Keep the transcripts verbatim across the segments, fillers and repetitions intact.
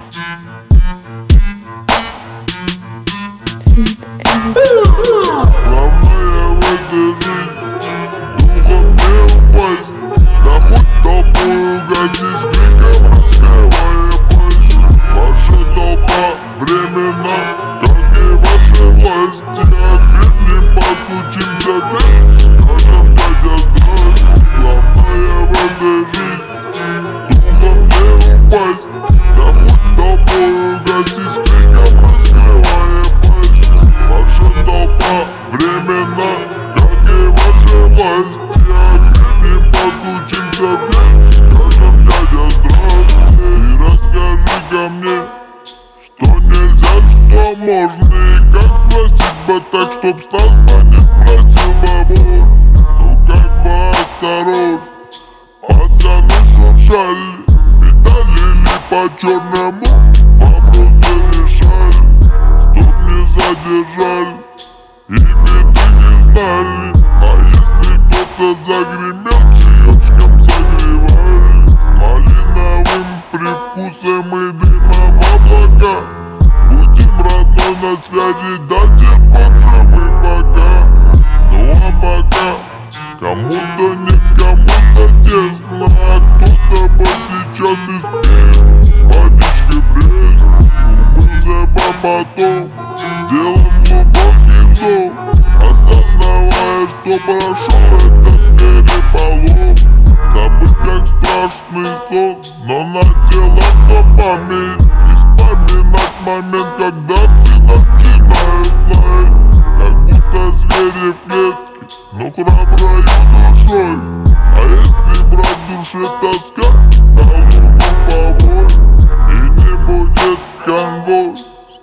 Главное в этой жизни духом не упасть, да хоть толпою гасить, с криком раскрывая пасть. Ваша толпа времена, как и ваша власть. Окрепнем, посучимся, ты скажем, дядя, здрасте. Главное в этой жизни духом не упасть, да хоть толпою гасить, с криком раскрывая пасть. Ваша толпа времена, как и ваша власть. Окрепнем, посучимся, ты скажем, дядя, здрасте. И расскажи-ка мне, что нельзя, что можно, и как спросить бы так, чтоб Стас бы не спросил бабуль. Ну как бы осторожно, пацаны шуршали, металлили по черному, вопросы решали, чтоб не задержали и беды не знали. А если кто-то загремел, чаечком согревали, с малиновым привкусом и дымом в облака. Будем родной на связи, до тех пор живы пока. Ну а пока кому-то нет, кому-то тесно, а кто-то бы сейчас и спит водичкой пресной. Умылся бы потом, сделав глубокий вдох, осознавая, что прошел этот переполох. Забыть как страшный сон, но на тело то память. И вспоминать момент, когда все начинают лаять, как будто звери в клетке, но храброю душой. А если брать души тоска, то луну повой, и не будет конвой.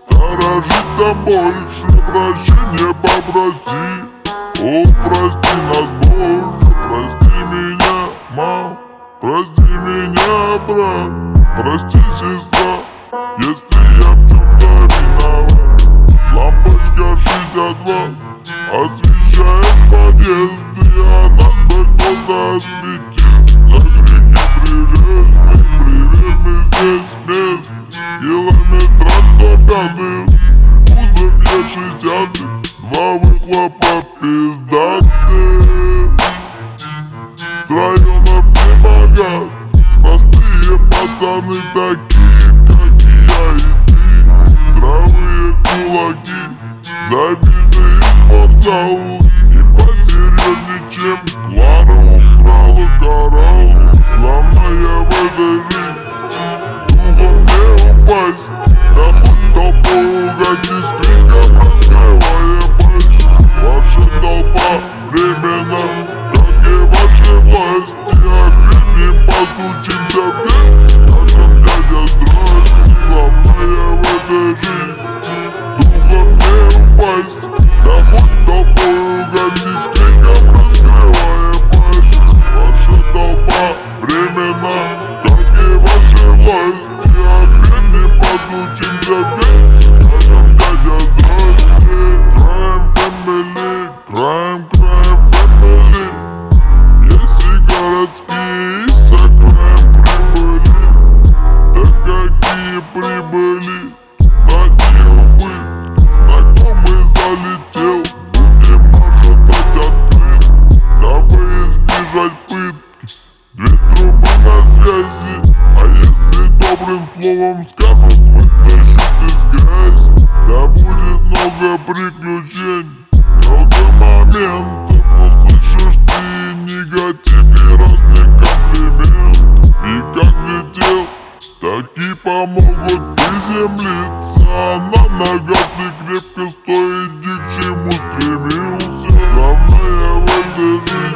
Сторожит больше, прощения попроси. О, прости нас, Боже, прости меня, мам, прости меня, брат, прости, сестра, если я в чем-то виноват. Лампочка шестьдесят ватт освещает подъезд, и а нас бы кто-то осветил. За грехи прелестный, привет, мы здесь мест, километра сто пятый, кузов Е шестьдесят, два выхлопа пиздатые. С районов не богат, простые пацаны такие, как и я и ты. Здравые кулаки, забитые спортзал, и посерьезнее, чем Клара украла коралл. Главное в этой жизни духом не упасть, да хоть толпу угасти, с криком раскрывая пасть. Ваша толпа времена, как и ваша власть. Окрепнем, посучимся, ты скажем, дядя, здрасте. Главное в этой жизни духом не упасть, да хоть толпой угасти, с криком раскрывая пасть. Ваша толпа времена, как и ваша власть. Окрепнем, посучимся, ты скажем, дядя, здрасте. Crime Family, Crime, Crime Family. Если городские из Crime прибыли, да какие прибыли, на убытки. Знакомый залетел, будем ожидать открыт, дабы избежать пытки. Две трубы на связи, а если добрым словом скажут, вытащит из грязи. Да будет много приключений, много моментов, услышишь ты негатив и разные комплименты. И как летел, так и помогут приземлиться, а на ногах ты крепко стоит, к чему стремился. Главное в этой жизни